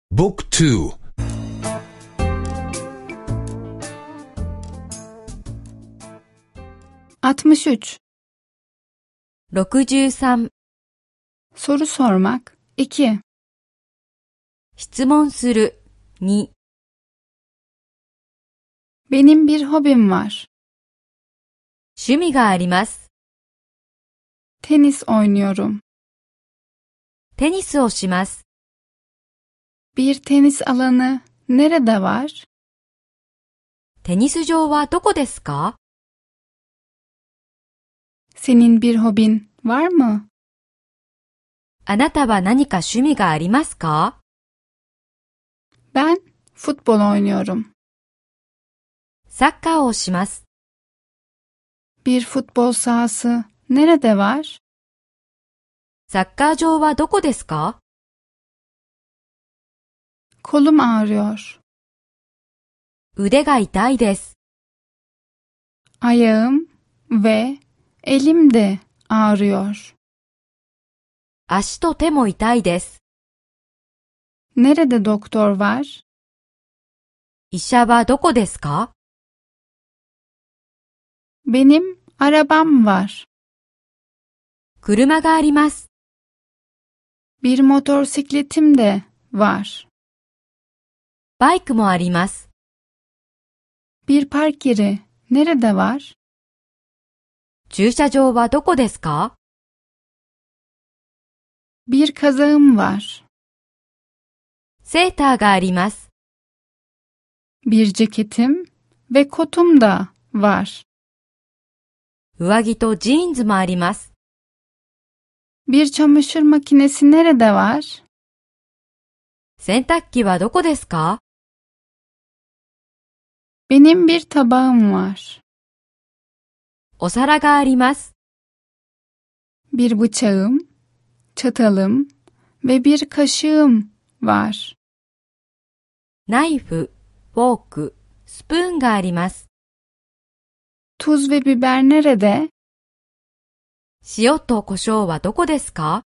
Book 2 63. 63. Soru sormak 2. 質問する2。 Benim bir hobim var. 趣味があります。 Tenis oynuyorum. テニスをします。 Bir tenis alanı nerede var? テニス場はどこですか？ Senin bir hobin var mı? あなたは何か趣味がありますか？ Ben futbol oynuyorum. サッカーをします。 Bir futbol sahası nerede var? サッカー場はどこですか？ Kolum ağrıyor. 腕が痛いです。 Ayağım ve elim de ağrıyor. 足と手も痛いです。 Nerede doktor var? 医者はどこですか？ Benim arabam var. 車があります。 Bir motosikletim de var. バイクもあります。 Bir park yeri nerede var? 駐車場はどこですか？ Bir kazağım var. セーターがあります。 Bir ceketim ve kotum da var. 上着とジーンズもあります。 Bir çamaşır makinesi nerede var? 洗濯機はどこですか？ Benim bir tabağım var. お皿があります。 Bir bıçağım, çatalım ve bir kaşığım var. ナイフ、フォーク、スプーンがあります。 Tuz ve biber nerede? 塩と胡椒はどこですか？